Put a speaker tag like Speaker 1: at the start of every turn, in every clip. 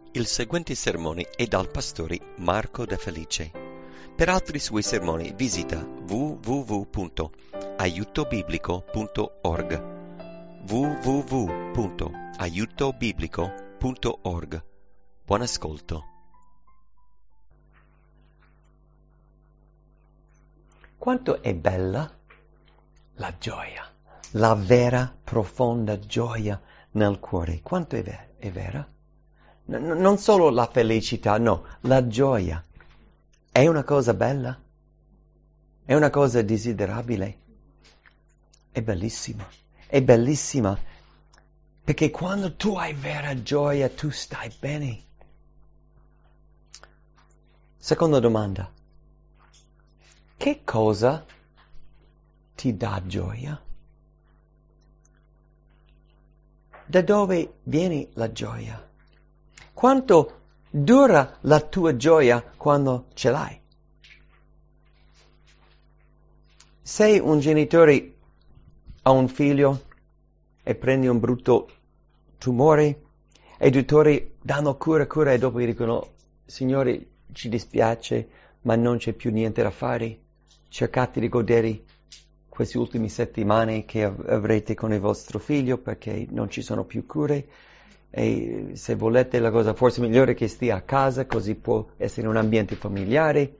Speaker 1: Il seguente sermone è dal pastore Marco De Felice. Per altri suoi sermoni visita www.aiutobiblico.org www.aiutobiblico.org. Buon ascolto.
Speaker 2: Quanto è bella la gioia, la vera profonda gioia nel cuore. Quanto è vera? Non solo la felicità, no, la gioia. È una cosa bella? È una cosa desiderabile? È bellissima perché quando tu hai vera gioia tu stai bene. Seconda domanda. Che cosa ti dà gioia? Da dove viene la gioia? Quanto dura la tua gioia quando ce l'hai? Se un genitore ha un figlio e prende un brutto tumore, e i dottori danno cura e dopo gli dicono: Signore, ci dispiace, ma non c'è più niente da fare. Cercate di godere queste ultime settimane che avrete con il vostro figlio perché non ci sono più cure. E se volete la cosa forse migliore è che stia a casa, così può essere un ambiente familiare.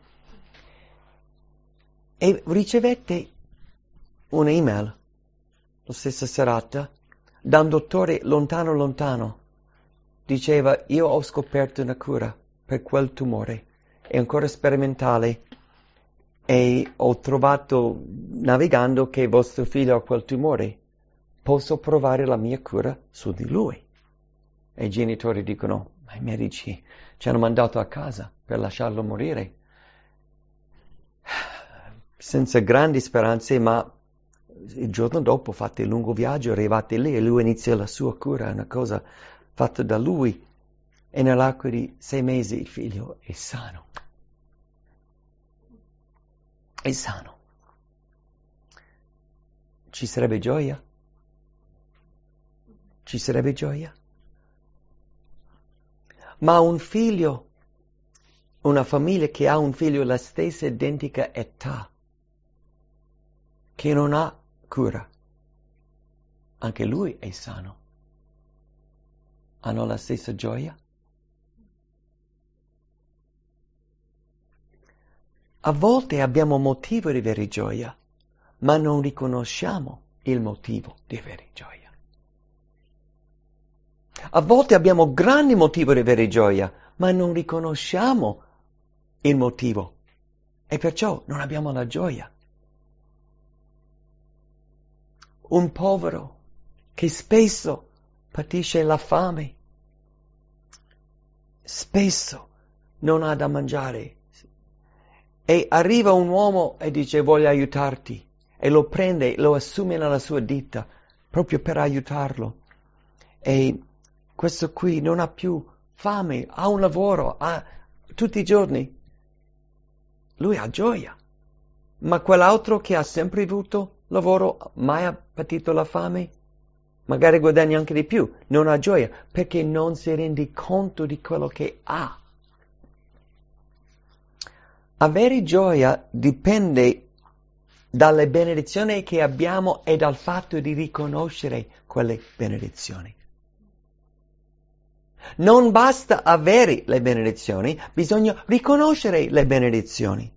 Speaker 2: E ricevette un'email la stessa serata da un dottore lontano. Diceva: io ho scoperto una cura per quel tumore, è ancora sperimentale e ho trovato navigando che vostro figlio ha quel tumore, posso provare la mia cura su di lui. E i genitori dicono: ma i medici ci hanno mandato a casa per lasciarlo morire. Senza grandi speranze, ma il giorno dopo fate il lungo viaggio, arrivate lì e lui inizia la sua cura, è una cosa fatta da lui. E nell'arco di 6 mesi il figlio è sano. È sano. Ci sarebbe gioia? Ci sarebbe gioia? Ma un figlio, una famiglia che ha un figlio la stessa identica età, che non ha cura, anche lui è sano. Hanno la stessa gioia? A volte abbiamo motivo di avere gioia, ma non riconosciamo il motivo di avere gioia. A volte abbiamo grandi motivo di avere gioia, ma non riconosciamo il motivo e perciò non abbiamo la gioia. Un povero che spesso patisce la fame, spesso non ha da mangiare, e arriva un uomo e dice: voglio aiutarti, e lo prende, lo assume nella sua ditta proprio per aiutarlo. E questo qui non ha più fame, ha un lavoro, ha tutti i giorni. Lui ha gioia. Ma quell'altro che ha sempre avuto lavoro, mai ha patito la fame, magari guadagna anche di più, non ha gioia perché non si rende conto di quello che ha. Avere gioia dipende dalle benedizioni che abbiamo e dal fatto di riconoscere quelle benedizioni. Non basta avere le benedizioni, bisogna riconoscere le benedizioni.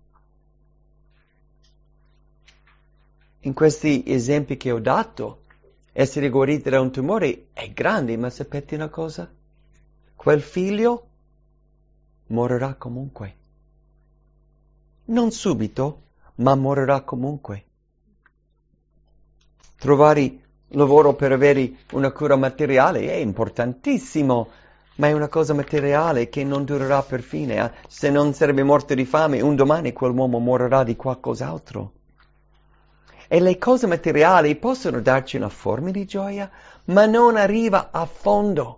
Speaker 2: In questi esempi che ho dato, essere guariti da un tumore è grande, ma sapete una cosa? Quel figlio morirà comunque. Non subito, ma morirà comunque. Trovare lavoro per avere una cura materiale è importantissimo, ma è una cosa materiale che non durerà per fine. Se non sarebbe morto di fame, un domani quell'uomo morirà di qualcos'altro. E le cose materiali possono darci una forma di gioia, ma non arriva a fondo.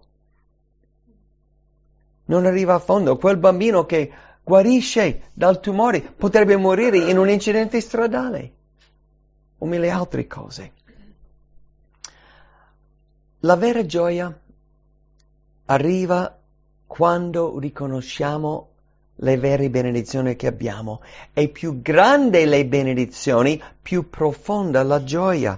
Speaker 2: Non arriva a fondo. Quel bambino che guarisce dal tumore potrebbe morire in un incidente stradale o mille altre cose. La vera gioia arriva quando riconosciamo le vere benedizioni che abbiamo. E più grandi le benedizioni, più profonda la gioia.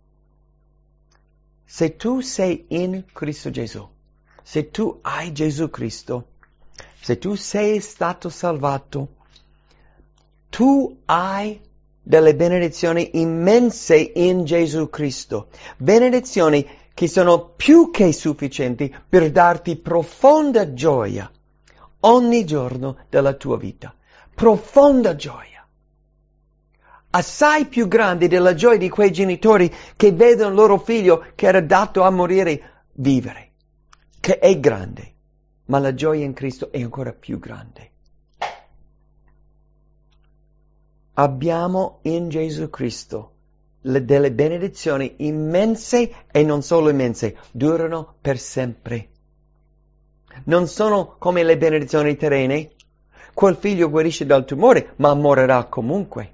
Speaker 2: Se tu sei in Cristo Gesù, se tu hai Gesù Cristo, se tu sei stato salvato, tu hai delle benedizioni immense in Gesù Cristo. Benedizioni che sono più che sufficienti per darti profonda gioia ogni giorno della tua vita. Profonda gioia. Assai più grande della gioia di quei genitori che vedono il loro figlio che era dato a morire vivere. Che è grande. Ma la gioia in Cristo è ancora più grande. Abbiamo in Gesù Cristo delle benedizioni immense e non solo immense, durano per sempre. Non sono come le benedizioni terrene. Quel figlio guarisce dal tumore, ma morirà comunque.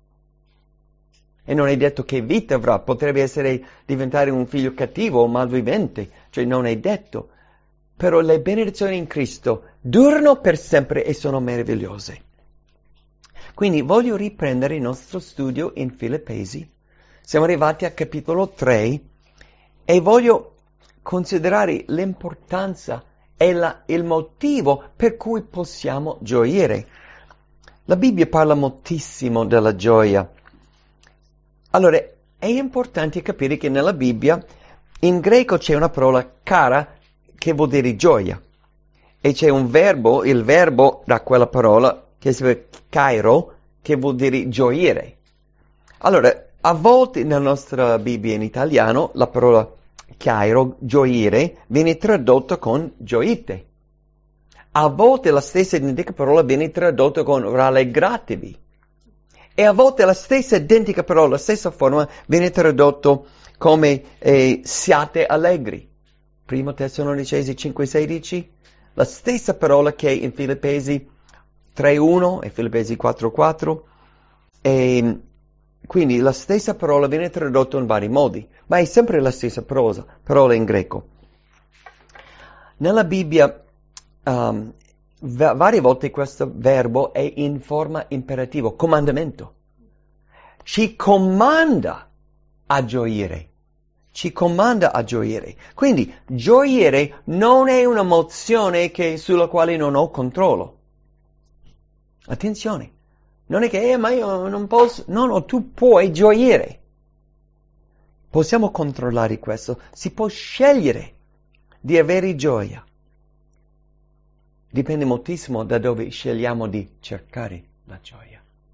Speaker 2: E non è detto che vita avrà, potrebbe diventare un figlio cattivo o malvivente, cioè non è detto. Però le benedizioni in Cristo durano per sempre e sono meravigliose. Quindi voglio riprendere il nostro studio in Filippesi. Siamo arrivati al capitolo 3 e voglio considerare l'importanza e il motivo per cui possiamo gioire. La Bibbia parla moltissimo della gioia. Allora, è importante capire che nella Bibbia in greco c'è una parola cara che vuol dire gioia. E c'è un verbo, il verbo da quella parola, che si chiama kairo, che vuol dire gioire. Allora, a volte nella nostra Bibbia in italiano la parola kairo, gioire, viene tradotta con gioite. A volte la stessa identica parola viene tradotta con rallegratevi. E a volte la stessa identica parola, la stessa forma, viene tradotta come siate allegri. 1 Tessalonicesi 5,16, la stessa parola che in Filippesi 3,1 e Filippesi 4,4, e quindi la stessa parola viene tradotta in vari modi, ma è sempre la stessa parola in greco. Nella Bibbia varie volte questo verbo è in forma imperativo, comandamento. Ci comanda a gioire. Ci comanda a gioire. Quindi gioire non è un'emozione sulla quale non ho controllo. Attenzione, non è che ma io non posso, no, tu puoi gioire. Possiamo controllare questo, si può scegliere di avere gioia. Dipende moltissimo da dove scegliamo di cercare la gioia.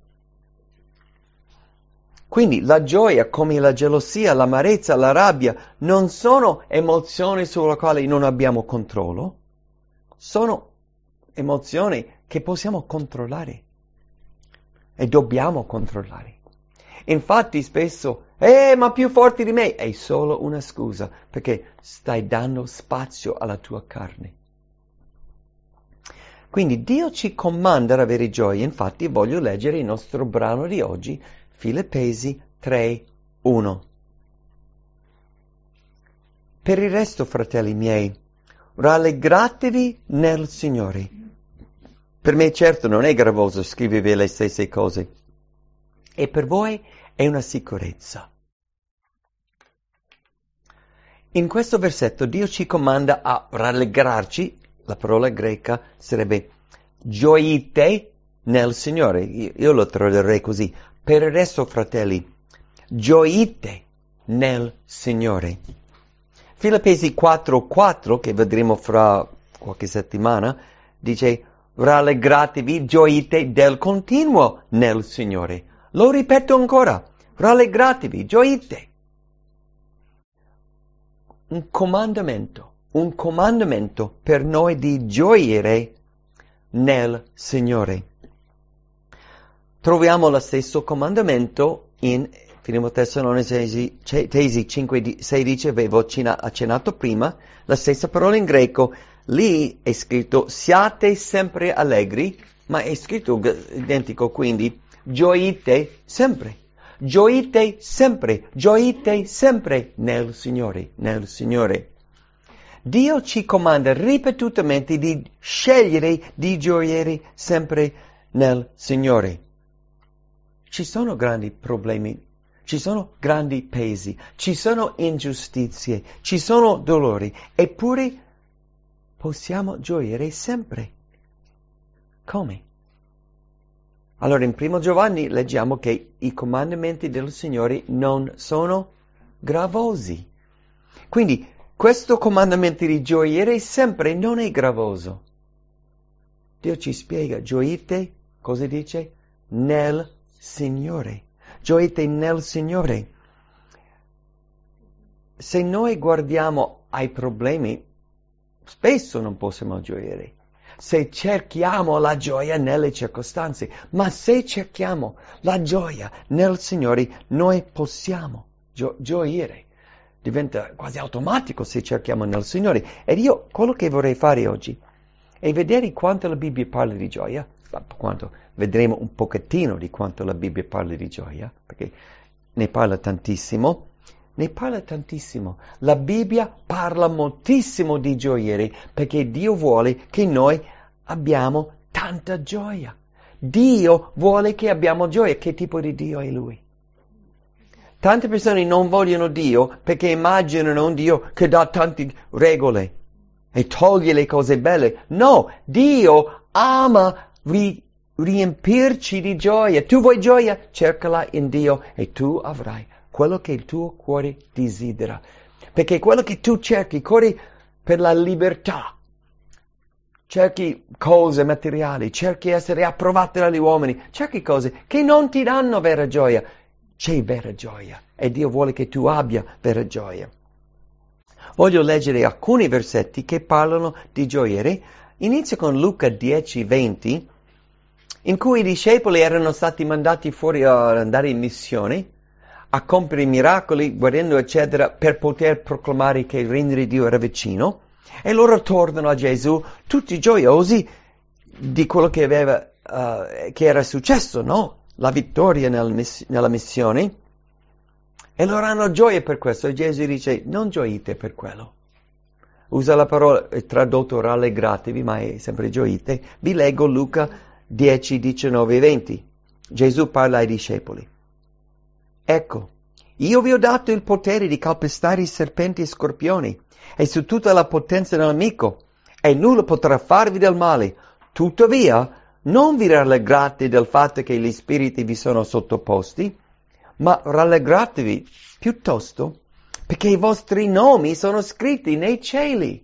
Speaker 2: Quindi la gioia, come la gelosia, l'amarezza, la rabbia, non sono emozioni sulle quali non abbiamo controllo, sono emozioni che possiamo controllare e dobbiamo controllare. Infatti spesso, ma più forte di me, è solo una scusa, perché stai dando spazio alla tua carne. Quindi Dio ci comanda ad avere gioia, infatti voglio leggere il nostro brano di oggi, Filippesi 3:1. Per il resto, fratelli miei, rallegratevi nel Signore. Per me certo non è gravoso scrivervi le stesse cose, e per voi è una sicurezza. In questo versetto Dio ci comanda a rallegrarci, la parola greca sarebbe gioite nel Signore, io lo tradurrei così. Per il resto, fratelli, gioite nel Signore. Filippesi 4:4, che vedremo fra qualche settimana, dice rallegratevi, gioite del continuo nel Signore. Lo ripeto ancora, rallegratevi, gioite. Un comandamento per noi di gioire nel Signore. Troviamo lo stesso comandamento in 1 Tessalonicesi 5:16, avevo accennato prima, la stessa parola in greco, lì è scritto siate sempre allegri, ma è scritto identico, quindi gioite sempre nel Signore, nel Signore. Dio ci comanda ripetutamente di scegliere di gioire sempre nel Signore. Ci sono grandi problemi, ci sono grandi pesi, ci sono ingiustizie, ci sono dolori, eppure possiamo gioire sempre. Come? Allora in 1 Giovanni leggiamo che i comandamenti del Signore non sono gravosi. Quindi questo comandamento di gioire sempre non è gravoso. Dio ci spiega, gioite, cosa dice? Nel Signore. Gioite nel Signore. Se noi guardiamo ai problemi, spesso non possiamo gioire. Se cerchiamo la gioia nelle circostanze, ma se cerchiamo la gioia nel Signore, noi possiamo gioire. Diventa quasi automatico se cerchiamo nel Signore. Ed io, quello che vorrei fare oggi è vedere quanto la Bibbia parla di gioia, vedremo un pochettino di quanto la Bibbia parla di gioia, perché ne parla tantissimo. La Bibbia parla moltissimo di gioiere, perché Dio vuole che noi abbiamo tanta gioia. Dio vuole che abbiamo gioia. Che tipo di Dio è Lui? Tante persone non vogliono Dio perché immaginano un Dio che dà tante regole e toglie le cose belle. No, Dio ama riempirci di gioia. Tu vuoi gioia? Cercala in Dio e tu avrai quello che il tuo cuore desidera. Perché quello che tu cerchi, corri per la libertà. Cerchi cose materiali, cerchi essere approvato dagli uomini, cerchi cose che non ti danno vera gioia. C'è vera gioia e Dio vuole che tu abbia vera gioia. Voglio leggere alcuni versetti che parlano di gioiere. Inizio con Luca 10:20, in cui i discepoli erano stati mandati fuori ad andare in missione, a compiere miracoli, guarendo eccetera, per poter proclamare che il regno di Dio era vicino. E loro tornano a Gesù tutti gioiosi di quello che era successo, no? La vittoria nella missione, e loro hanno gioia per questo, e Gesù dice non gioite per quello, usa la parola, è tradotto rallegratevi, ma è sempre gioite. Vi leggo Luca 10, 19 e 20, Gesù parla ai discepoli: ecco, io vi ho dato il potere di calpestare i serpenti e scorpioni, e su tutta la potenza del nemico, e nulla potrà farvi del male. Tuttavia non vi rallegrate del fatto che gli spiriti vi sono sottoposti, ma rallegratevi piuttosto perché i vostri nomi sono scritti nei cieli.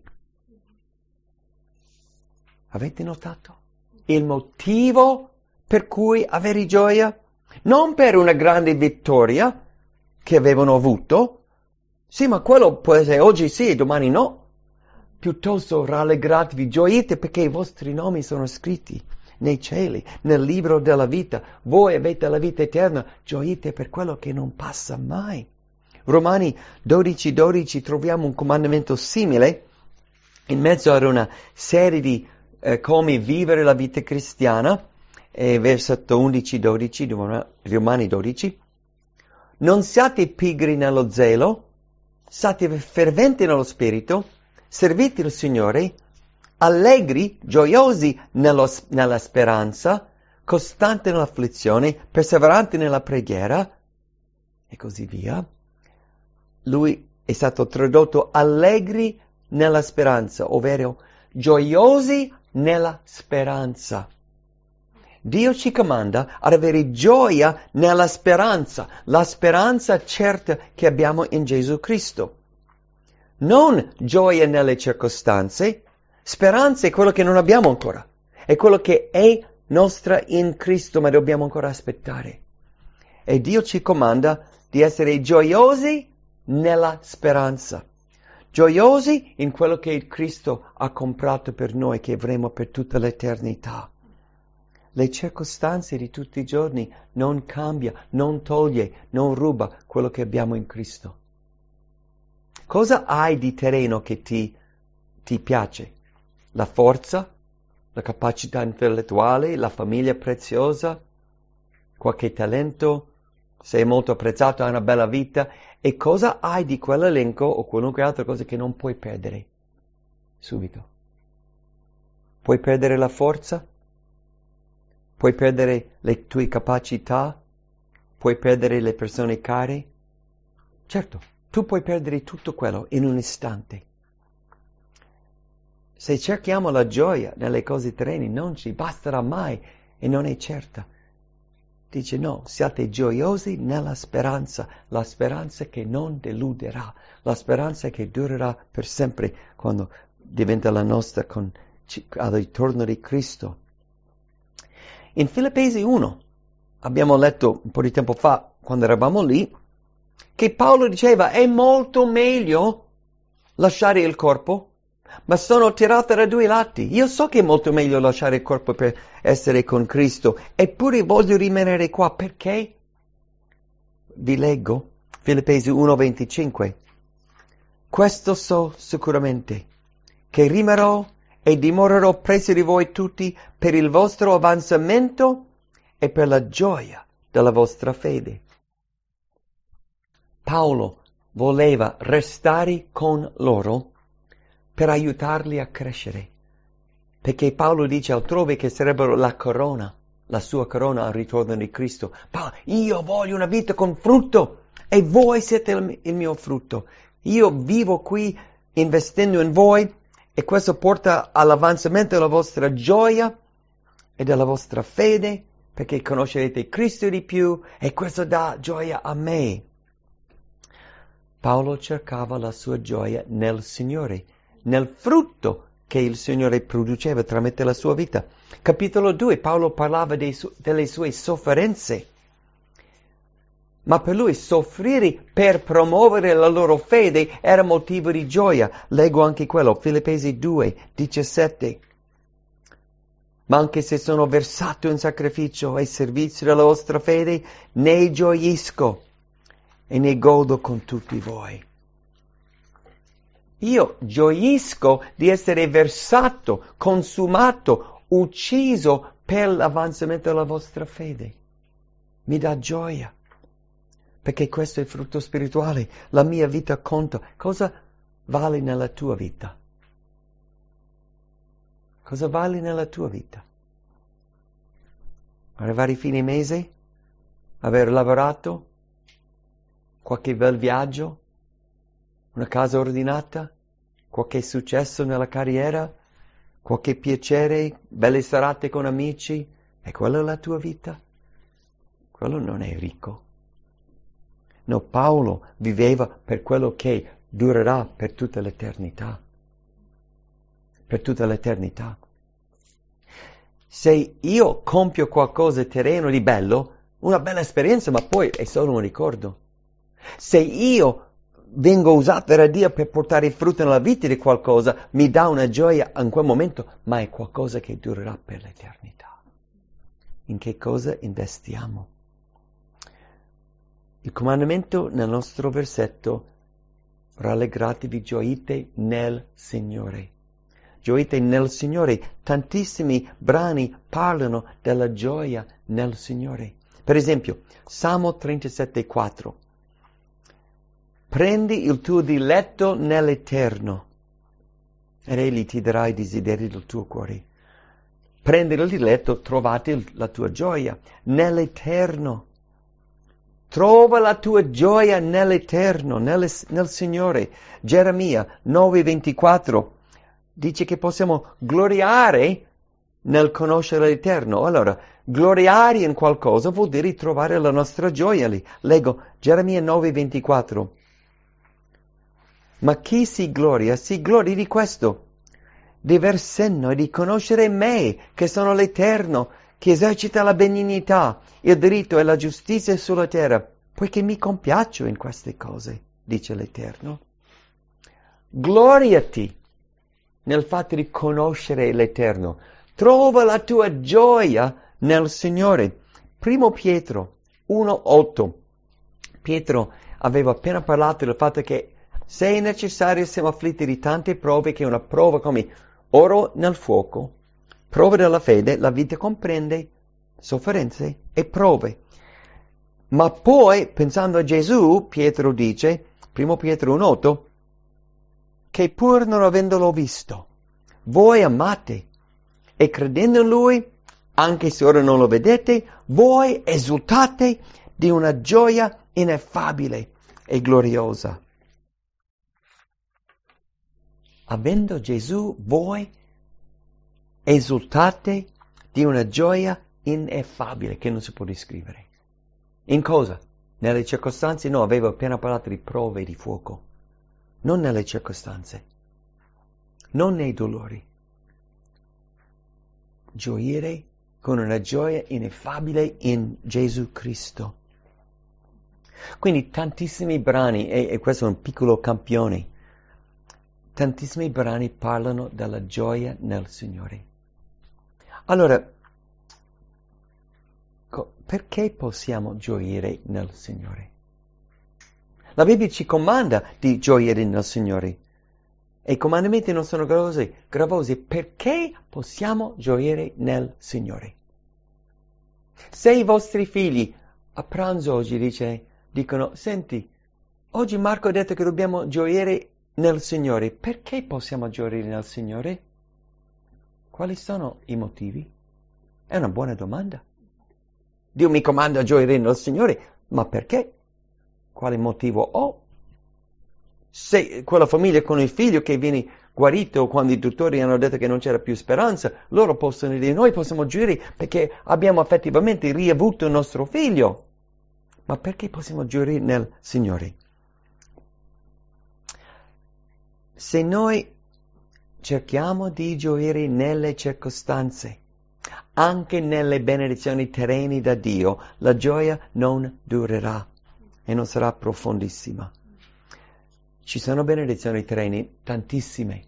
Speaker 2: Avete notato? Il motivo per cui avere gioia? Non per una grande vittoria che avevano avuto. Sì, ma quello può essere oggi sì e domani no. Piuttosto rallegratevi, gioite perché i vostri nomi sono scritti nei cieli, nel libro della vita. Voi avete la vita eterna, gioite per quello che non passa mai. Romani 12:12 troviamo un comandamento simile in mezzo ad una serie di come vivere la vita cristiana, versetto 11-12, Romani 12. Non siate pigri nello zelo, siate ferventi nello spirito, servite il Signore, allegri, gioiosi nella speranza, costanti nell'afflizione, perseveranti nella preghiera, e così via. Lui è stato tradotto allegri nella speranza, ovvero gioiosi nella speranza. Dio ci comanda ad avere gioia nella speranza, la speranza certa che abbiamo in Gesù Cristo. Non gioia nelle circostanze. Speranza è quello che non abbiamo ancora, è quello che è nostra in Cristo, ma dobbiamo ancora aspettare. E Dio ci comanda di essere gioiosi nella speranza, gioiosi in quello che Cristo ha comprato per noi, che avremo per tutta l'eternità. Le circostanze di tutti i giorni non cambia, non toglie, non ruba quello che abbiamo in Cristo. Cosa hai di terreno che ti piace? La forza, la capacità intellettuale, la famiglia preziosa, qualche talento, sei molto apprezzato, hai una bella vita. E cosa hai di quell'elenco o qualunque altra cosa che non puoi perdere? subito. Puoi perdere la forza, puoi perdere le tue capacità, puoi perdere le persone care. Certo, tu puoi perdere tutto quello in un istante. Se cerchiamo la gioia nelle cose terrene non ci basterà mai e non è certa. Dice no, siate gioiosi nella speranza, la speranza che non deluderà, la speranza che durerà per sempre quando diventa la nostra al ritorno di Cristo. In Filippesi 1 abbiamo letto un po' di tempo fa, quando eravamo lì, che Paolo diceva è molto meglio lasciare il corpo, ma sono tirato da due lati. Io so che è molto meglio lasciare il corpo per essere con Cristo, eppure voglio rimanere qua. Perché? Vi leggo Filippesi 1:25. Questo so sicuramente, che rimarrò e dimorerò presso di voi tutti per il vostro avanzamento e per la gioia della vostra fede. Paolo voleva restare con loro per aiutarli a crescere, perché Paolo dice altrove che sarebbero la corona, la sua corona al ritorno di Cristo. Paolo, io voglio una vita con frutto e voi siete il mio frutto. Io vivo qui investendo in voi e questo porta all'avanzamento della vostra gioia e della vostra fede, perché conoscerete Cristo di più e questo dà gioia a me. Paolo cercava la sua gioia nel Signore, nel frutto che il Signore produceva tramite la sua vita. Capitolo 2, Paolo parlava delle sue sofferenze, ma per lui soffrire per promuovere la loro fede era motivo di gioia. Leggo anche quello, Filippesi 2:17. Ma anche se sono versato in sacrificio e servizio della vostra fede, ne gioisco e ne godo con tutti voi. Io gioisco di essere versato, consumato, ucciso per l'avanzamento della vostra fede. Mi dà gioia, perché questo è il frutto spirituale. La mia vita conta. Cosa vale nella tua vita? Cosa vale nella tua vita? Arrivare a fine mese? Aver lavorato? Qualche bel viaggio? Una casa ordinata? Qualche successo nella carriera? Qualche piacere? Belle serate con amici? E quella è la tua vita? Quello non è ricco. No, Paolo viveva per quello che durerà per tutta l'eternità. Per tutta l'eternità. Se io compio qualcosa terreno di bello, una bella esperienza, ma poi è solo un ricordo. Se io vengo usato da Dio per portare frutto nella vita di qualcosa, mi dà una gioia in quel momento, ma è qualcosa che durerà per l'eternità. In che cosa investiamo? Il comandamento nel nostro versetto, rallegratevi, gioite nel Signore. Gioite nel Signore. Tantissimi brani parlano della gioia nel Signore. Per esempio, Salmo 37:4. Prendi il tuo diletto nell'Eterno ed egli ti darà i desideri del tuo cuore. Prendi il diletto, trovate la tua gioia nell'Eterno. Trova la tua gioia nell'Eterno, nel Signore. Geremia 9:24 dice che possiamo gloriare nel conoscere l'Eterno. Allora, gloriare in qualcosa vuol dire trovare la nostra gioia lì. Leggo Geremia 9:24. Ma chi si gloria di questo, di aver senno e di conoscere me, che sono l'Eterno, che esercita la benignità, il diritto e la giustizia sulla terra, poiché mi compiaccio in queste cose, dice l'Eterno. Gloriati nel fatto di conoscere l'Eterno. Trova la tua gioia nel Signore. 1 Pietro 1:8. Pietro aveva appena parlato del fatto che se è necessario siamo afflitti di tante prove, che una prova come oro nel fuoco, prove della fede, la vita comprende sofferenze e prove. Ma poi, pensando a Gesù, Pietro dice, 1 Pietro 1:8, che pur non avendolo visto, voi amate e credendo in Lui, anche se ora non lo vedete, voi esultate di una gioia ineffabile e gloriosa. Avendo Gesù, voi esultate di una gioia ineffabile che non si può descrivere. In cosa? Nelle circostanze? No, avevo appena parlato di prove di fuoco. Non nelle circostanze. Non nei dolori. Gioire con una gioia ineffabile in Gesù Cristo. Quindi tantissimi brani, e questo è un piccolo campione, tantissimi brani parlano della gioia nel Signore. Allora, perché possiamo gioire nel Signore? La Bibbia ci comanda di gioire nel Signore. E i comandamenti non sono gravosi. Perché possiamo gioire nel Signore? Se i vostri figli a pranzo oggi dicono, senti, oggi Marco ha detto che dobbiamo gioire nel Signore. Perché possiamo gioire nel Signore? Quali sono i motivi? È una buona domanda. Dio mi comanda a gioire nel Signore, ma perché? Quale motivo ho? Se quella famiglia con il figlio che viene guarito quando i dottori hanno detto che non c'era più speranza, loro possono dire, noi possiamo gioire perché abbiamo effettivamente riavuto il nostro figlio. Ma perché possiamo gioire nel Signore? Se noi cerchiamo di gioire nelle circostanze, anche nelle benedizioni terrene da Dio, la gioia non durerà e non sarà profondissima. Ci sono benedizioni terrene tantissime,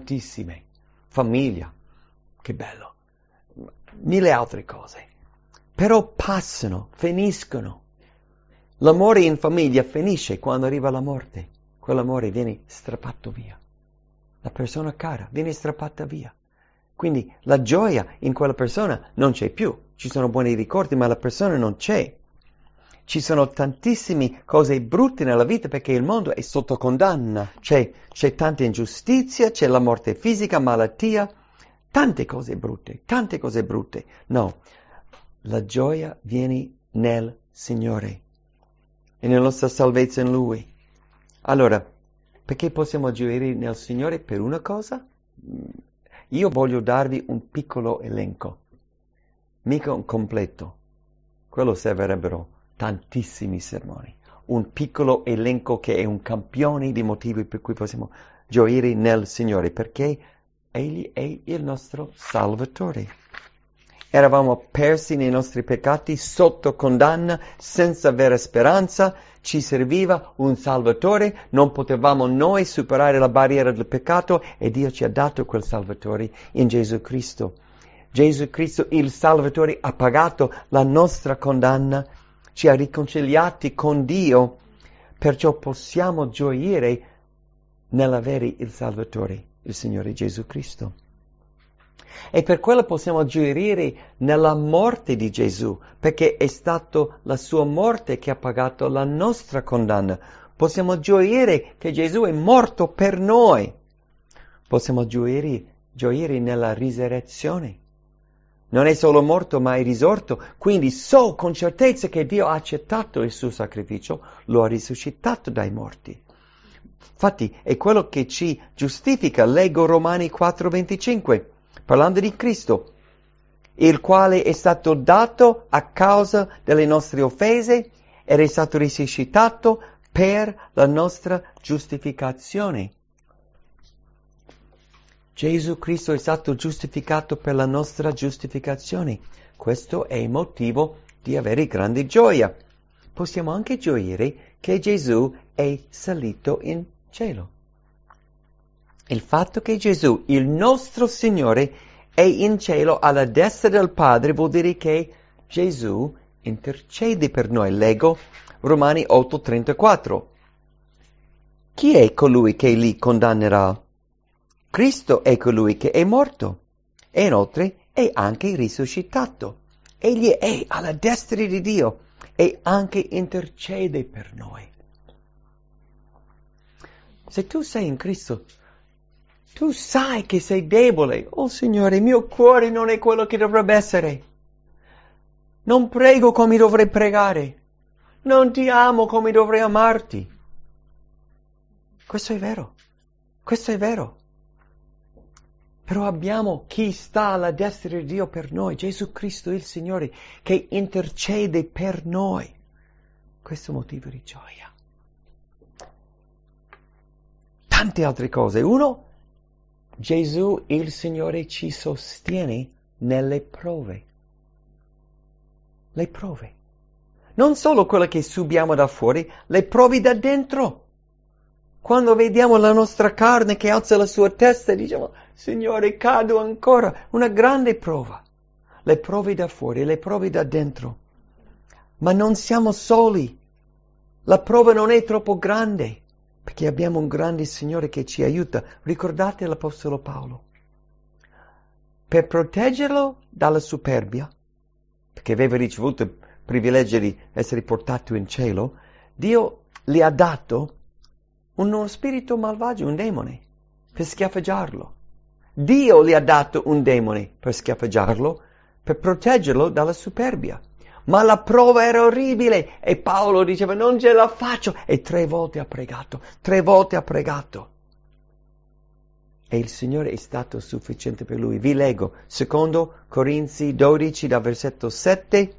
Speaker 2: famiglia, che bello, mille altre cose, però passano, finiscono. L'amore in famiglia finisce quando arriva la morte, quell'amore viene strappato via, la persona cara viene strappata via. Quindi la gioia in quella persona non c'è più. Ci sono buoni ricordi, ma la persona non c'è. Ci sono tantissime cose brutte nella vita perché il mondo è sotto condanna. C'è tanta ingiustizia, c'è la morte fisica, malattia, tante cose brutte. No, la gioia viene nel Signore e nella nostra salvezza in Lui. Allora, perché possiamo gioire nel Signore? Per una cosa? Io voglio darvi un piccolo elenco, mica un completo. Quello servirebbero tantissimi sermoni. Un piccolo elenco che è un campione di motivi per cui possiamo gioire nel Signore, perché Egli è il nostro Salvatore. Eravamo persi nei nostri peccati, sotto condanna, senza vera speranza. Ci serviva un Salvatore, non potevamo noi superare la barriera del peccato e Dio ci ha dato quel Salvatore in Gesù Cristo. Gesù Cristo, il Salvatore, ha pagato la nostra condanna, ci ha riconciliati con Dio, perciò possiamo gioire nell'avere il Salvatore, il Signore Gesù Cristo. E per quello possiamo gioire nella morte di Gesù, perché è stato la sua morte che ha pagato la nostra condanna. Possiamo gioire che Gesù è morto per noi. Possiamo gioire nella risurrezione. Non è solo morto, ma è risorto. Quindi so con certezza che Dio ha accettato il suo sacrificio, lo ha risuscitato dai morti. Infatti è quello che ci giustifica. Leggo Romani 4:25. Parlando di Cristo, il quale è stato dato a causa delle nostre offese ed è stato risuscitato per la nostra giustificazione. Gesù Cristo è stato giustificato per la nostra giustificazione. Questo è il motivo di avere grande gioia. Possiamo anche gioire che Gesù è salito in cielo. Il fatto che Gesù, il nostro Signore, è in cielo alla destra del Padre vuol dire che Gesù intercede per noi. Leggo Romani 8:34. Chi è colui che li condannerà? Cristo è colui che è morto e inoltre è anche risuscitato. Egli è alla destra di Dio e anche intercede per noi. Se tu sei in Cristo, Tu sai che sei debole. Oh Signore, il mio cuore non è quello che dovrebbe essere. Non prego come dovrei pregare. Non ti amo come dovrei amarti. Questo è vero. Questo è vero. Però abbiamo chi sta alla destra di Dio per noi, Gesù Cristo il Signore, che intercede per noi. Questo è motivo di gioia. Tante altre cose. Uno, Gesù il Signore ci sostiene nelle prove. Le prove. Non solo quelle che subiamo da fuori, le prove da dentro. Quando vediamo la nostra carne che alza la sua testa e diciamo, Signore, cado ancora. Una grande prova. Le prove da fuori, le prove da dentro. Ma non siamo soli. La prova non è troppo grande, perché abbiamo un grande Signore che ci aiuta. Ricordate l'Apostolo Paolo. Per proteggerlo dalla superbia, perché aveva ricevuto il privilegio di essere portato in cielo, Dio gli ha dato uno spirito malvagio, un demone, per schiaffeggiarlo. Dio gli ha dato un demone per schiaffeggiarlo, per proteggerlo dalla superbia. Ma la prova era orribile e Paolo diceva non ce la faccio e 3 volte ha pregato, 3 volte ha pregato. E il Signore è stato sufficiente per lui. Vi leggo, 2 Corinzi 12 dal versetto 7.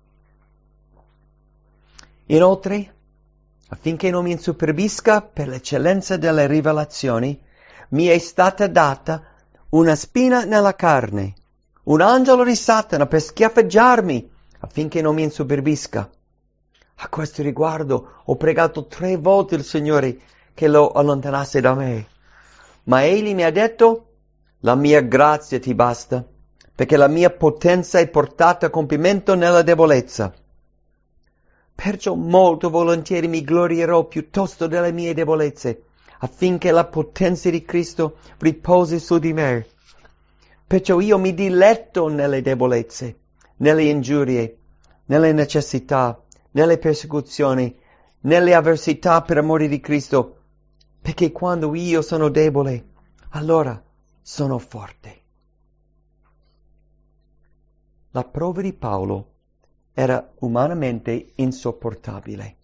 Speaker 2: Inoltre, affinché non mi insuperbisca per l'eccellenza delle rivelazioni, mi è stata data una spina nella carne, un angelo di Satana per schiaffeggiarmi, affinché non mi insuperbisca. A questo riguardo ho pregato 3 volte il Signore che lo allontanasse da me. Ma egli mi ha detto, la mia grazia ti basta, perché la mia potenza è portata a compimento nella debolezza. Perciò molto volentieri mi glorierò piuttosto delle mie debolezze, affinché la potenza di Cristo riposi su di me. Perciò io mi diletto nelle debolezze, nelle ingiurie, nelle necessità, nelle persecuzioni, nelle avversità per amore di Cristo, perché quando io sono debole, allora sono forte. La prova di Paolo era umanamente insopportabile.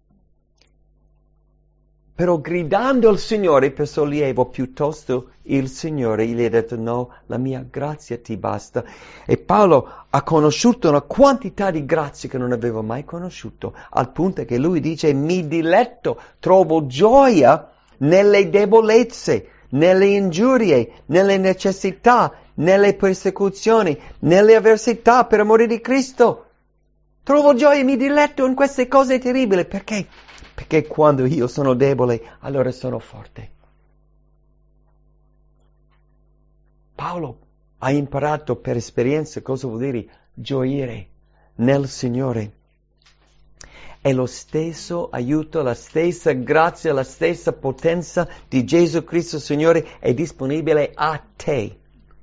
Speaker 2: Però gridando al Signore per sollievo, piuttosto il Signore gli ha detto no, la mia grazia ti basta. E Paolo ha conosciuto una quantità di grazie che non aveva mai conosciuto, al punto che lui dice mi diletto, trovo gioia nelle debolezze, nelle ingiurie, nelle necessità, nelle persecuzioni, nelle avversità per amore di Cristo. Trovo gioia e mi diletto in queste cose terribili. Perché? Perché quando io sono debole, allora sono forte. Paolo ha imparato per esperienza cosa vuol dire gioire nel Signore. E lo stesso aiuto, la stessa grazia, la stessa potenza di Gesù Cristo Signore è disponibile a te.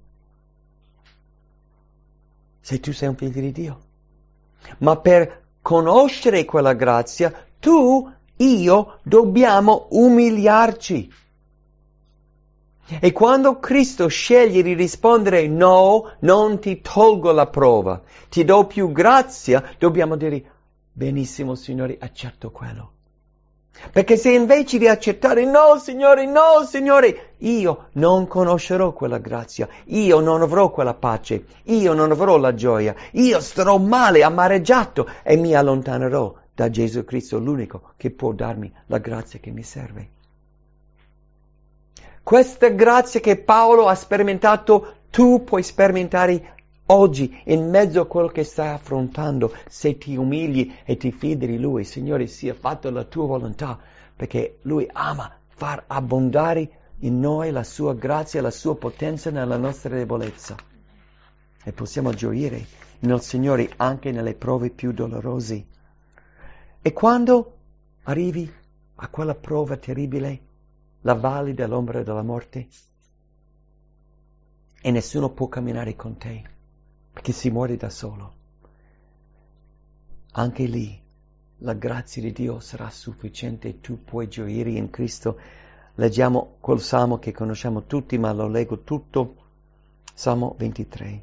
Speaker 2: Se tu sei un figlio di Dio. Ma per conoscere quella grazia, tu, io, dobbiamo umiliarci. E quando Cristo sceglie di rispondere no, non ti tolgo la prova, ti do più grazia, dobbiamo dire benissimo Signore, accetto quello. Perché se invece di accettare no Signore, io non conoscerò quella grazia, io non avrò quella pace, io non avrò la gioia, io starò male, amareggiato e mi allontanerò da Gesù Cristo, l'unico che può darmi la grazia che mi serve. Questa grazia che Paolo ha sperimentato, tu puoi sperimentare oggi, in mezzo a quello che stai affrontando, se ti umili e ti fidi di Lui. Signore, sia fatta la tua volontà, perché Lui ama far abbondare in noi la sua grazia e la sua potenza nella nostra debolezza. E possiamo gioire nel Signore anche nelle prove più dolorose. E quando arrivi a quella prova terribile, la valle dell'ombra della morte, e nessuno può camminare con te, perché si muore da solo. Anche lì la grazia di Dio sarà sufficiente e tu puoi gioire in Cristo Leggiamo quel salmo che conosciamo tutti, ma lo leggo tutto. Salmo 23.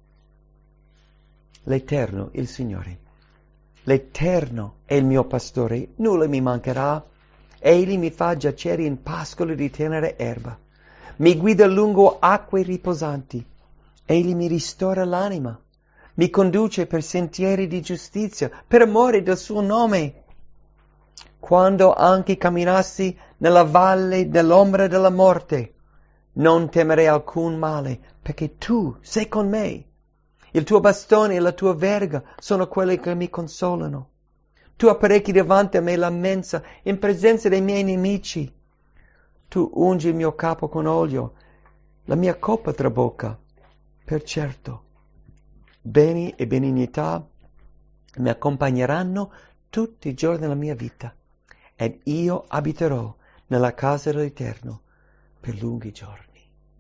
Speaker 2: L'Eterno, il Signore. L'Eterno è il mio pastore, nulla mi mancherà. Egli mi fa giacere in pascoli di tenera erba. Mi guida lungo acque riposanti. Egli mi ristora l'anima. Mi conduce per sentieri di giustizia, per amore del suo nome. Quando anche camminassi nella valle dell'ombra della morte, non temerei alcun male, perché tu sei con me. Il tuo bastone e la tua verga sono quelli che mi consolano. Tu apparecchi davanti a me la mensa in presenza dei miei nemici. Tu ungi il mio capo con olio, la mia coppa trabocca. Per certo, beni e benignità mi accompagneranno tutti i giorni della mia vita, ed io abiterò nella casa dell'Eterno per lunghi giorni.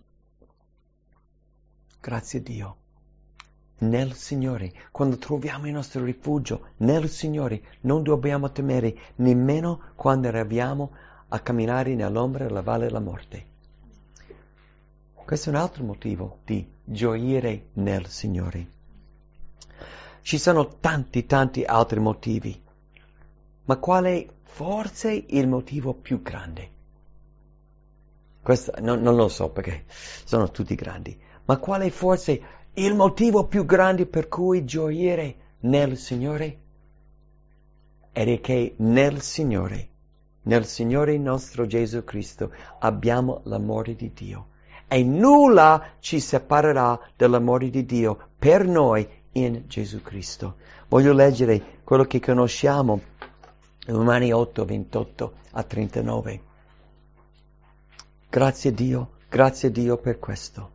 Speaker 2: Grazie a Dio. Nel Signore, quando troviamo il nostro rifugio nel Signore, non dobbiamo temere nemmeno quando arriviamo a camminare nell'ombra della valle della morte. Questo è un altro motivo di gioire nel Signore. Ci sono tanti altri motivi, ma qual è forse il motivo più grande? Questo non lo so perché sono tutti grandi, ma qual è forse il motivo più grande per cui gioire nel Signore? Ed è che nel Signore nostro Gesù Cristo, abbiamo l'amore di Dio. E nulla ci separerà dall'amore di Dio per noi in Gesù Cristo. Voglio leggere quello che conosciamo, Romani 8, 28 a 39. Grazie a Dio per questo.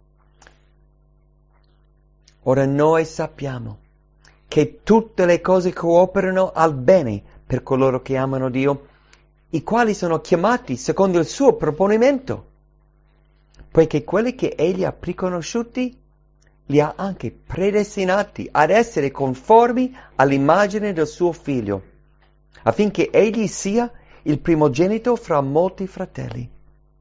Speaker 2: Ora noi sappiamo che tutte le cose cooperano al bene per coloro che amano Dio, i quali sono chiamati secondo il suo proponimento, poiché quelli che egli ha preconosciuti li ha anche predestinati ad essere conformi all'immagine del suo figlio, affinché egli sia il primogenito fra molti fratelli.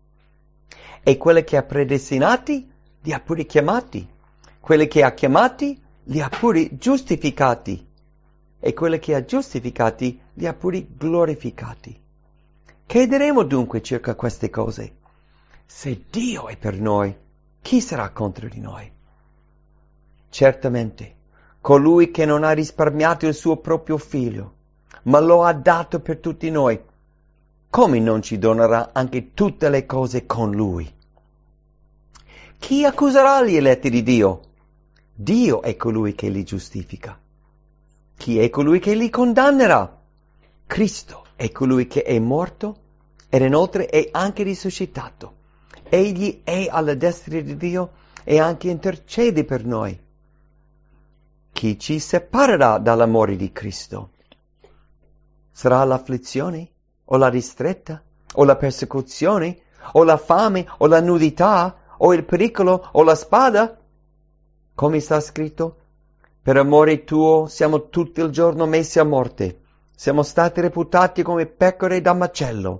Speaker 2: E quelli che ha predestinati li ha pure chiamati, quelli che ha chiamati li ha pure giustificati, e quelli che ha giustificati li ha pure glorificati. Che diremo dunque circa queste cose? Se Dio è per noi, chi sarà contro di noi? Certamente, colui che non ha risparmiato il suo proprio figlio, ma lo ha dato per tutti noi, come non ci donerà anche tutte le cose con lui? Chi accuserà gli eletti di Dio? Dio è colui che li giustifica. Chi è colui che li condannerà? Cristo è colui che è morto ed inoltre è anche risuscitato. Egli è alla destra di Dio e anche intercede per noi. Chi ci separerà dall'amore di Cristo? Sarà l'afflizione, o la distretta, o la persecuzione, o la fame, o la nudità, o il pericolo, o la spada? Come sta scritto? Per amore tuo siamo tutto il giorno messi a morte, siamo stati reputati come pecore da macello.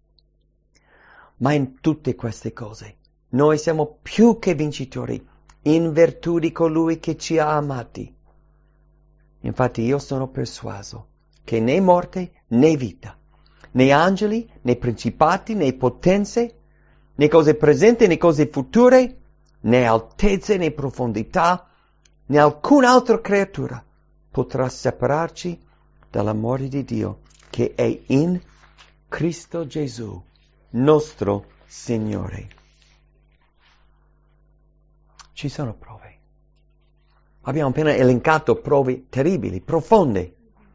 Speaker 2: Ma in tutte queste cose noi siamo più che vincitori, in virtù di colui che ci ha amati. Infatti io sono persuaso che né morte né vita, né angeli, né principati, né potenze, né cose presenti, né cose future, né altezze, né profondità, né alcuna altra creatura potrà separarci dall'amore di Dio che è in Cristo Gesù, nostro Signore. Ci sono prove. Abbiamo appena elencato prove terribili, profonde.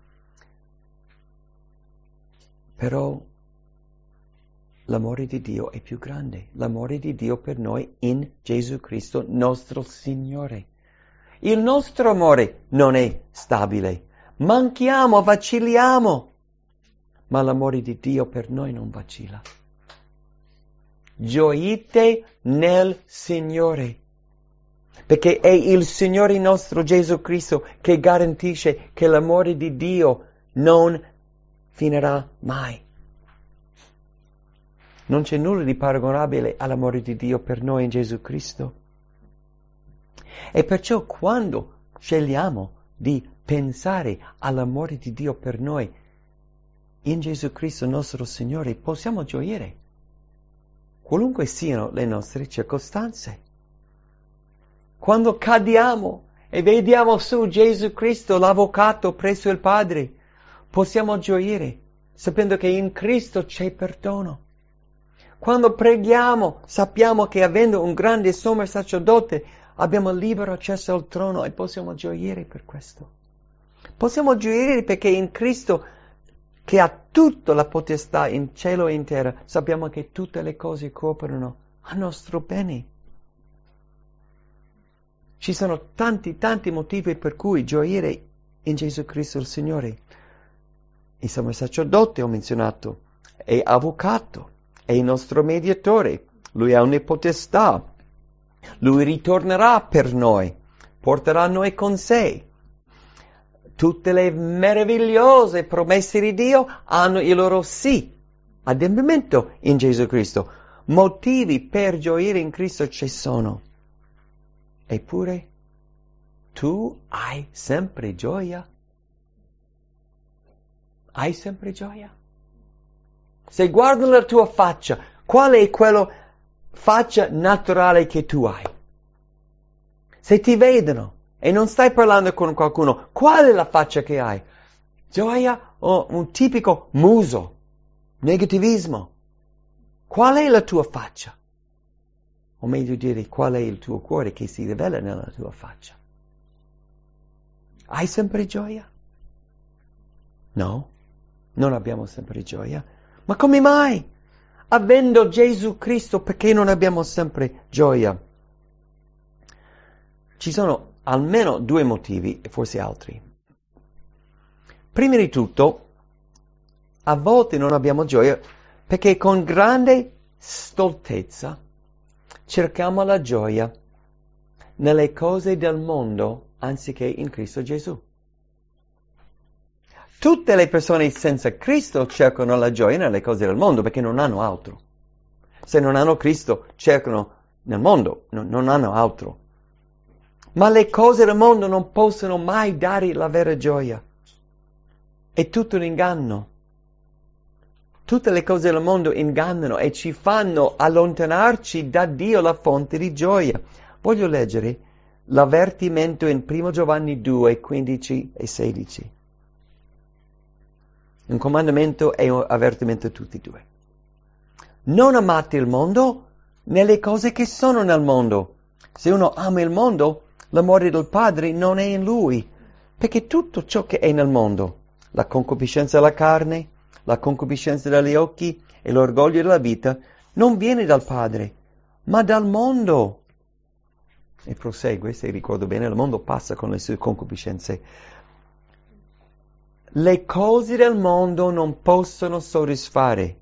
Speaker 2: Però l'amore di Dio è più grande. L'amore di Dio per noi in Gesù Cristo, nostro Signore. Il nostro amore non è stabile. Manchiamo, vacilliamo. Ma l'amore di Dio per noi non vacilla. Gioite nel Signore. Perché è il Signore nostro Gesù Cristo che garantisce che l'amore di Dio non finirà mai. Non c'è nulla di paragonabile all'amore di Dio per noi in Gesù Cristo. E perciò quando scegliamo di pensare all'amore di Dio per noi in Gesù Cristo nostro Signore, possiamo gioire, qualunque siano le nostre circostanze. Quando cadiamo e vediamo su Gesù Cristo, l'Avvocato presso il Padre, possiamo gioire, sapendo che in Cristo c'è perdono. Quando preghiamo, sappiamo che avendo un grande sommo sacerdote, abbiamo libero accesso al trono e possiamo gioire per questo. Possiamo gioire perché in Cristo, che ha tutta la potestà in cielo e in terra, sappiamo che tutte le cose cooperano a nostro bene. Ci sono tanti motivi per cui gioire in Gesù Cristo il Signore. Il sommo sacerdote ho menzionato, è avvocato, è il nostro mediatore, lui ha una potestà, lui ritornerà per noi, porterà noi con sé. Tutte le meravigliose promesse di Dio hanno il loro sì, adempimento in Gesù Cristo. Motivi per gioire in Cristo ci sono. Eppure, tu hai sempre gioia? Hai sempre gioia? Se guardano la tua faccia, qual è quella faccia naturale che tu hai? Se ti vedono e non stai parlando con qualcuno, qual è la faccia che hai? Gioia o un tipico muso? Negativismo? Qual è la tua faccia? O meglio dire, qual è il tuo cuore che si rivela nella tua faccia? Hai sempre gioia? No, non abbiamo sempre gioia. Ma come mai? Avendo Gesù Cristo, perché non abbiamo sempre gioia? Ci sono almeno 2 motivi, e forse altri. Prima di tutto, a volte non abbiamo gioia perché con grande stoltezza cerchiamo la gioia nelle cose del mondo anziché in Cristo Gesù. Tutte le persone senza Cristo cercano la gioia nelle cose del mondo perché non hanno altro. Se non hanno Cristo, cercano nel mondo, non hanno altro. Ma le cose del mondo non possono mai dare la vera gioia. È tutto un inganno. Tutte le cose del mondo ingannano e ci fanno allontanarci da Dio, la fonte di gioia. Voglio leggere l'avvertimento in 1 Giovanni 2, 15 e 16. Un comandamento e un avvertimento tutti e 2. Non amate il mondo nelle cose che sono nel mondo. Se uno ama il mondo, l'amore del Padre non è in lui, perché tutto ciò che è nel mondo, la concupiscenza della carne, la concupiscenza degli occhi e l'orgoglio della vita, non viene dal Padre, ma dal mondo. E prosegue, se ricordo bene, il mondo passa con le sue concupiscenze. Le cose del mondo non possono soddisfare,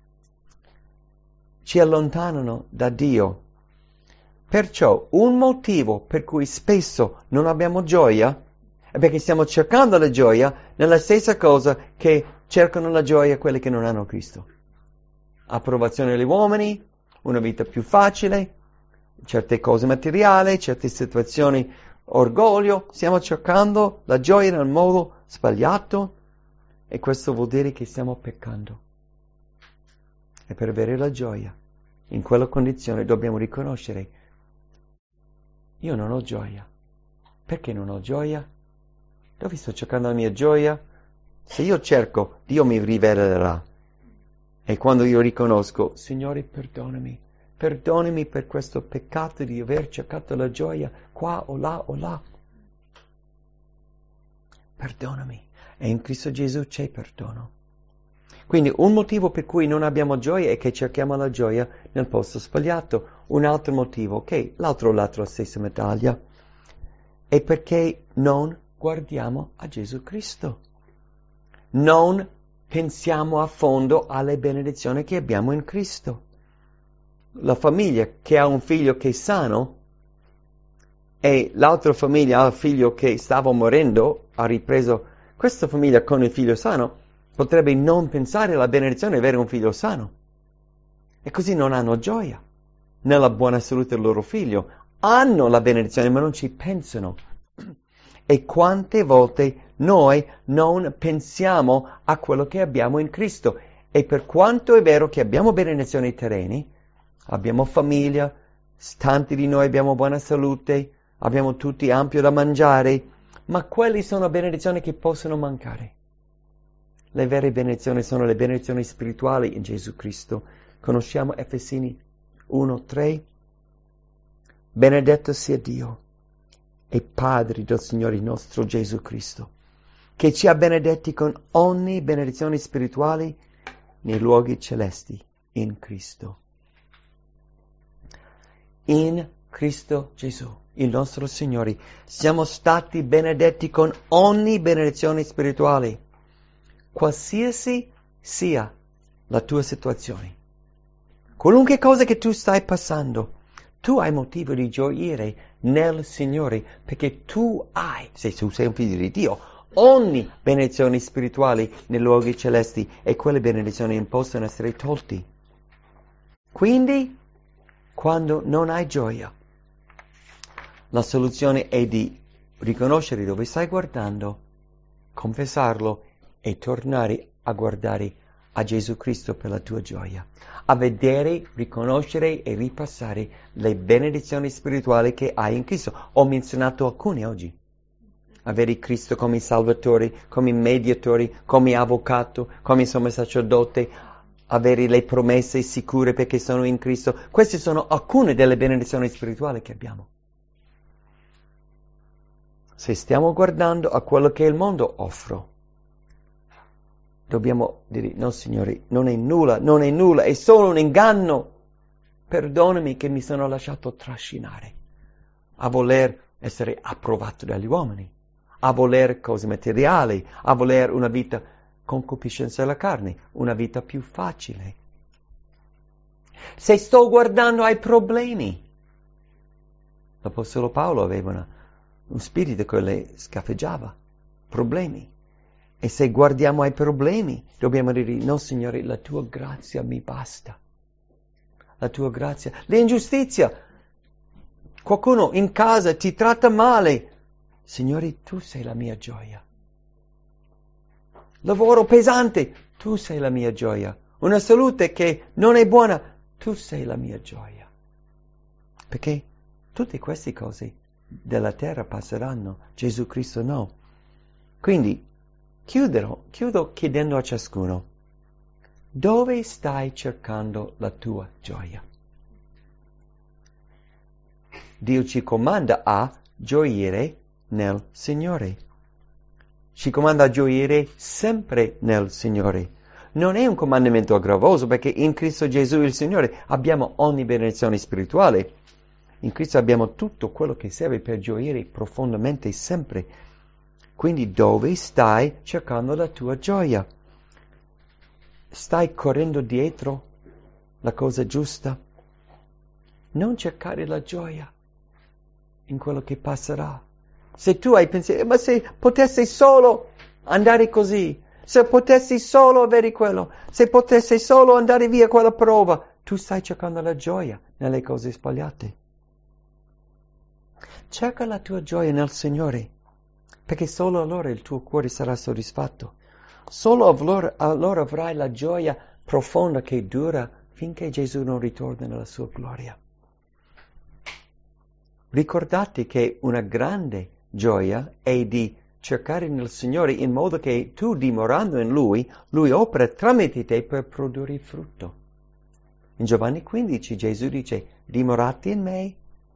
Speaker 2: ci allontanano da Dio. Perciò un motivo per cui spesso non abbiamo gioia è perché stiamo cercando la gioia nella stessa cosa che cercano la gioia quelli che non hanno Cristo. Approvazione degli uomini, una vita più facile, certe cose materiali, certe situazioni, orgoglio. Stiamo cercando la gioia nel modo sbagliato e questo vuol dire che stiamo peccando. E per avere la gioia in quella condizione dobbiamo riconoscere: io non ho gioia. Perché non ho gioia? Dove sto cercando la mia gioia? Se io cerco, Dio mi rivelerà. E quando io riconosco: Signore, perdonami per questo peccato di aver cercato la gioia qua o là. Perdonami. E in Cristo Gesù c'è perdono. Quindi un motivo per cui non abbiamo gioia è che cerchiamo la gioia nel posto sbagliato. Un altro motivo, che l'altro lato della stessa medaglia, è perché non guardiamo a Gesù Cristo. Non pensiamo a fondo alle benedizioni che abbiamo in Cristo. La famiglia che ha un figlio che è sano e l'altra famiglia ha un figlio che stava morendo, ha ripreso questa famiglia con il figlio sano, potrebbe non pensare alla benedizione di avere un figlio sano. e così non hanno gioia nella buona salute del loro figlio. Hanno la benedizione ma non ci pensano. E quante volte noi non pensiamo a quello che abbiamo in Cristo. E per quanto è vero che abbiamo benedizioni terreni, abbiamo famiglia, tanti di noi abbiamo buona salute, abbiamo tutti ampio da mangiare, ma quelle sono benedizioni che possono mancare. Le vere benedizioni sono le benedizioni spirituali in Gesù Cristo. Conosciamo Efesini 1:3. Benedetto sia Dio e Padre del Signore nostro Gesù Cristo, che ci ha benedetti con ogni benedizione spirituale nei luoghi celesti in Cristo. In Cristo Gesù, il nostro Signore, siamo stati benedetti con ogni benedizione spirituale, qualsiasi sia la tua situazione. Qualunque cosa che tu stai passando, tu hai motivo di gioire nel Signore, perché tu hai, se tu sei un figlio di Dio, ogni benedizione spirituale nei luoghi celesti, e quelle benedizioni non possono essere tolte. Quindi, quando non hai gioia, la soluzione è di riconoscere dove stai guardando, confessarlo e tornare a guardare a Gesù Cristo per la tua gioia, a vedere, riconoscere e ripassare le benedizioni spirituali che hai in Cristo. Ho menzionato alcune oggi. Avere Cristo come Salvatore, come Mediatore, come Avvocato, come Sommo Sacerdote, avere le promesse sicure perché sono in Cristo. Queste sono alcune delle benedizioni spirituali che abbiamo. Se stiamo guardando a quello che il mondo offre, dobbiamo dire, no Signore, non è nulla, è solo un inganno. Perdonami che mi sono lasciato trascinare a voler essere approvato dagli uomini, a voler cose materiali, a voler una vita con concupiscenza della carne, una vita più facile. Se sto guardando ai problemi, l'Apostolo Paolo aveva un spirito che le scaffeggiava, problemi. E se guardiamo ai problemi, dobbiamo dire, no Signore, la tua grazia mi basta. La tua grazia. L'ingiustizia. Qualcuno in casa ti tratta male. Signore, tu sei la mia gioia. Lavoro pesante. Tu sei la mia gioia. Una salute che non è buona. Tu sei la mia gioia. Perché tutte queste cose della terra passeranno. Gesù Cristo no. Quindi, chiudo chiedendo a ciascuno, dove stai cercando la tua gioia? Dio ci comanda a gioire nel Signore. Ci comanda a gioire sempre nel Signore. Non è un comandamento aggravoso, perché in Cristo Gesù il Signore abbiamo ogni benedizione spirituale. In Cristo abbiamo tutto quello che serve per gioire profondamente sempre. Quindi dove stai cercando la tua gioia? Stai correndo dietro la cosa giusta? Non cercare la gioia in quello che passerà. Se tu hai pensato, ma se potessi solo andare così, se potessi solo avere quello, se potessi solo andare via quella prova, tu stai cercando la gioia nelle cose sbagliate. Cerca la tua gioia nel Signore, perché solo allora il tuo cuore sarà soddisfatto. Solo allora avrai la gioia profonda che dura finché Gesù non ritorna nella sua gloria. Ricordate che una grande gioia è di cercare nel Signore in modo che tu, dimorando in Lui opera tramite te per produrre frutto. In Giovanni 15 Gesù dice, dimorate in me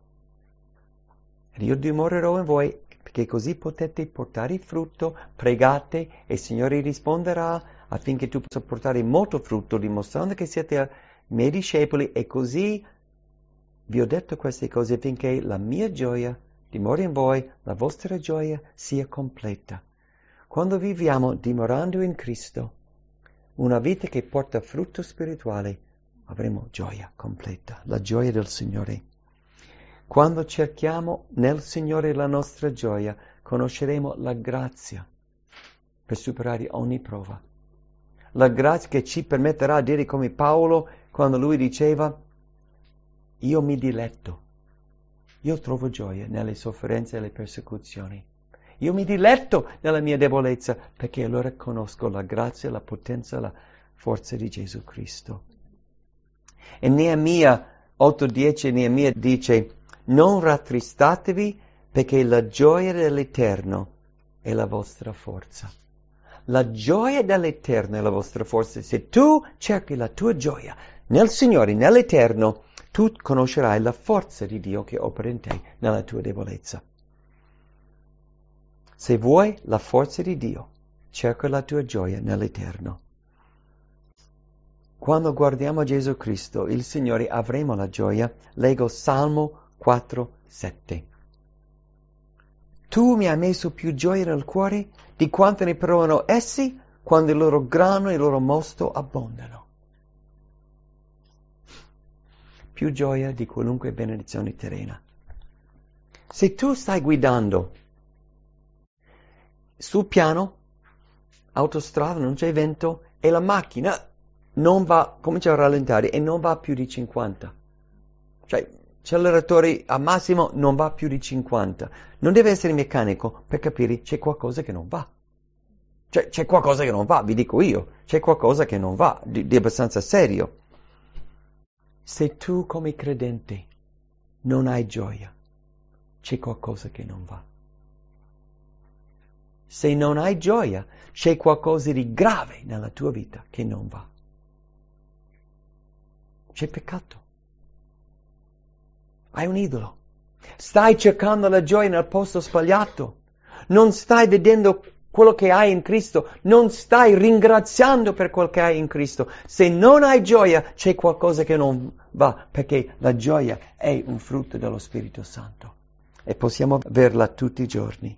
Speaker 2: ed io dimorerò in voi, perché così potete portare frutto, pregate e il Signore risponderà affinché tu possa portare molto frutto, dimostrando che siete miei discepoli, e così vi ho detto queste cose affinché la mia gioia dimori in voi, la vostra gioia sia completa. Quando viviamo dimorando in Cristo, una vita che porta frutto spirituale, avremo gioia completa, la gioia del Signore. Quando cerchiamo nel Signore la nostra gioia, conosceremo la grazia per superare ogni prova. La grazia che ci permetterà di dire come Paolo, quando lui diceva: io mi diletto, io trovo gioia nelle sofferenze e le persecuzioni. Io mi diletto nella mia debolezza perché allora conosco la grazia, la potenza, la forza di Gesù Cristo. E Neemia 8:10, Neemia dice: non rattristatevi perché la gioia dell'Eterno è la vostra forza. La gioia dell'Eterno è la vostra forza. Se tu cerchi la tua gioia nel Signore, nell'Eterno, tu conoscerai la forza di Dio che opera in te nella tua debolezza. Se vuoi la forza di Dio, cerca la tua gioia nell'Eterno. Quando guardiamo Gesù Cristo, il Signore, avremo la gioia. Leggo Salmo 4:7. Tu mi hai messo più gioia nel cuore di quanto ne provano essi quando il loro grano e il loro mosto abbondano. Più gioia di qualunque benedizione terrena. Se tu stai guidando sul piano, autostrada, non c'è vento, e la macchina non va, comincia a rallentare e non va più di 50. Cioè, acceleratore a massimo non va più di 50. Non deve essere meccanico per capire c'è qualcosa che non va. Cioè, c'è qualcosa che non va, vi dico io. C'è qualcosa che non va, di abbastanza serio. Se tu come credente non hai gioia, c'è qualcosa che non va. Se non hai gioia, c'è qualcosa di grave nella tua vita che non va. C'è peccato. Hai un idolo. Stai cercando la gioia nel posto sbagliato. Non stai vedendo quello che hai in Cristo. Non stai ringraziando per quel che hai in Cristo. Se non hai gioia, c'è qualcosa che non va, perché la gioia è un frutto dello Spirito Santo. E possiamo averla tutti i giorni.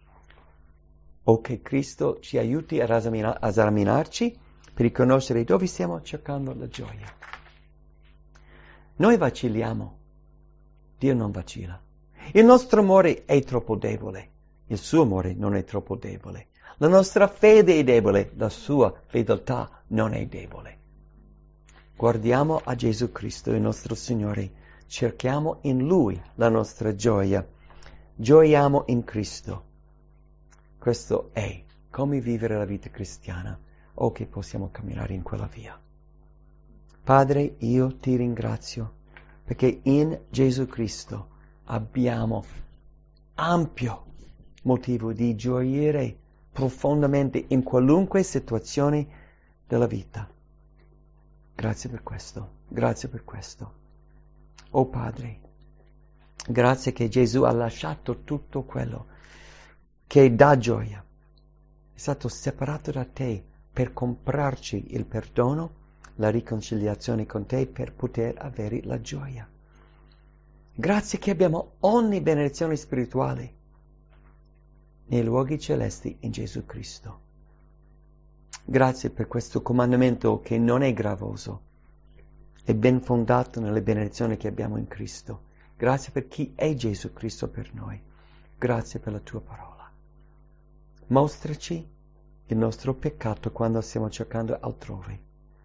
Speaker 2: O che Cristo ci aiuti a esaminarci per riconoscere dove stiamo cercando la gioia. Noi vacilliamo. Dio non vacilla. Il nostro amore è troppo debole. Il suo amore non è troppo debole. La nostra fede è debole. La sua fedeltà non è debole. Guardiamo a Gesù Cristo, il nostro Signore. Cerchiamo in Lui la nostra gioia. Gioiamo in Cristo. Questo è come vivere la vita cristiana, o che possiamo camminare in quella via. Padre, io ti ringrazio perché in Gesù Cristo abbiamo ampio motivo di gioire profondamente in qualunque situazione della vita. Grazie per questo, grazie per questo. Oh Padre, grazie che Gesù ha lasciato tutto quello che dà gioia. È stato separato da te per comprarci il perdono, la riconciliazione con te, per poter avere la gioia. Grazie che abbiamo ogni benedizione spirituale nei luoghi celesti in Gesù Cristo. Grazie per questo comandamento che non è gravoso, è ben fondato nelle benedizioni che abbiamo in Cristo. Grazie per chi è Gesù Cristo per noi. Grazie per la tua parola. Mostraci il nostro peccato quando stiamo cercando altrove.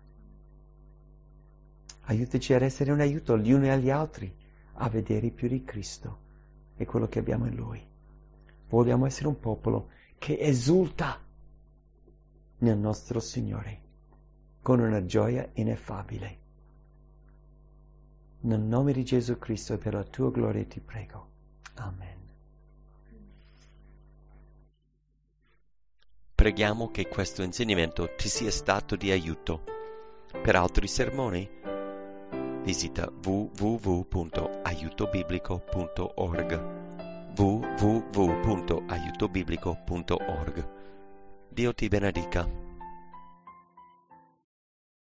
Speaker 2: Aiutaci ad essere un aiuto gli uni agli altri a vedere più di Cristo e quello che abbiamo in Lui. Vogliamo essere un popolo che esulta nel nostro Signore con una gioia ineffabile. Nel nome di Gesù Cristo e per la tua gloria ti prego. Amen.
Speaker 1: Preghiamo che questo insegnamento ti sia stato di aiuto. Per altri sermoni, visita www.aiutobiblico.org. www.aiutobiblico.org. Dio ti benedica.